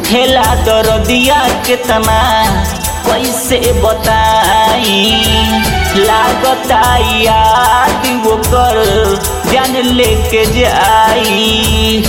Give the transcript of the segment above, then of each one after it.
उठेला दर्दिया केतना कैसे बताई, लागता याद ओकर जान लेके जाई।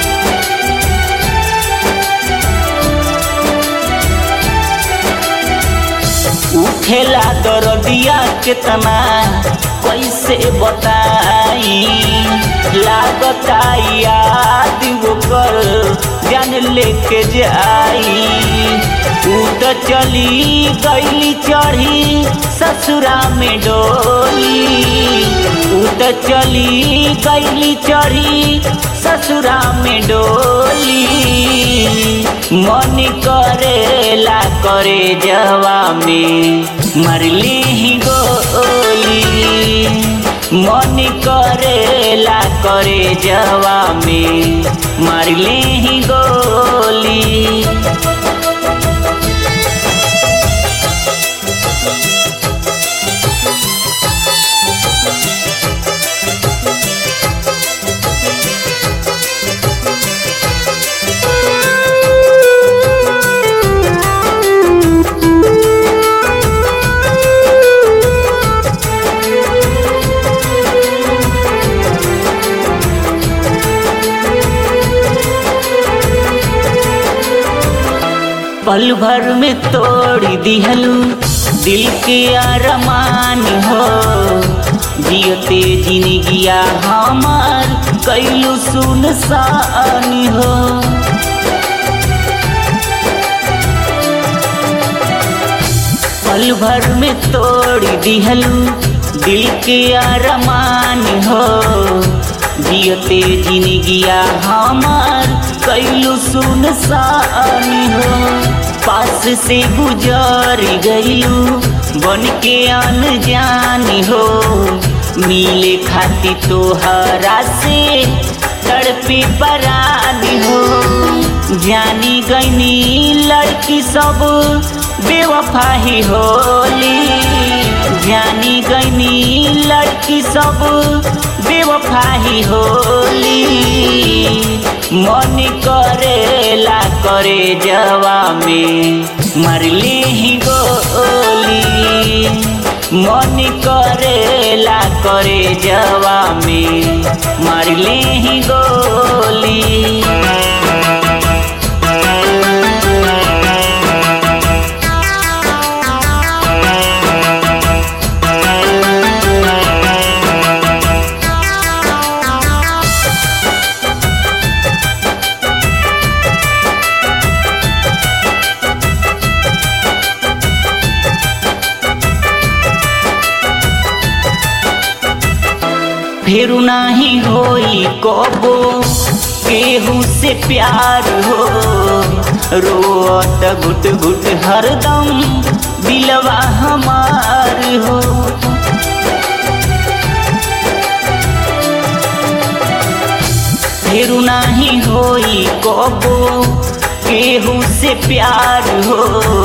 उठेला दर्दिया केतना कैसे बताई, लागता याद ओकर जान लेके जाई। तू तो चली गईली चढ़ी ससुरा में डोली, तू तो चली गईली चढ़ी ससुरा में डोली। मन करेला करे जवा में मरली ही गोली, मन करेला करे जवा में मरली ही गोली। पल भर में तोड़ दिहलू दिल के अरमान हो, जियते जिंदगिया हमार कैलू सुनसान हो। पल भर में तोड़ दिहलू दिल के अरमान हो, जियते जिंदगिया हमार कैलू सुनसान हो। पास से गुजर गईलू बन के अनजान हो, मिले खाती तोहरा से तड़पे परान हो। जानी गईनी लड़की सब बेवफा ही होली, जानी गईनी लड़की सब बेवफा ही होली। मन करेला करे जवा में मरली ही गोली, मन करेला करे जवा में मरली ही गोली। फेरू नाही होई कबो केहू से प्यार हो, रोत घुट घुट हरदम दिलवा हमार हो। फेरू नाही होई कबो केहू से प्यार हो,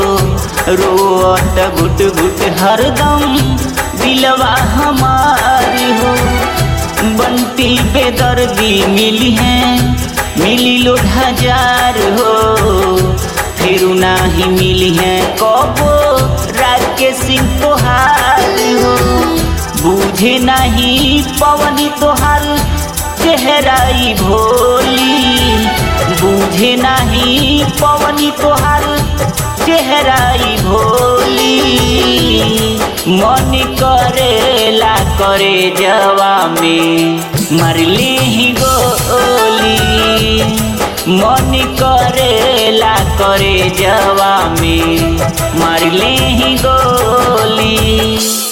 रोत घुट घुट हरदम दिलवा हमार हो। बनती बेदर्दी मिली है मिली लोग हजार हो, फिर नाही मिली है कबो राके सिंह तोहार हो। बूझे नहीं पवनी तोहार चेहराई भोली, बूझे नहीं पवनी तोहार चेहराई भोली। मन करेला करे जवा में मरली ही गोली, मन करेला करे जवा में मरली ही गोली।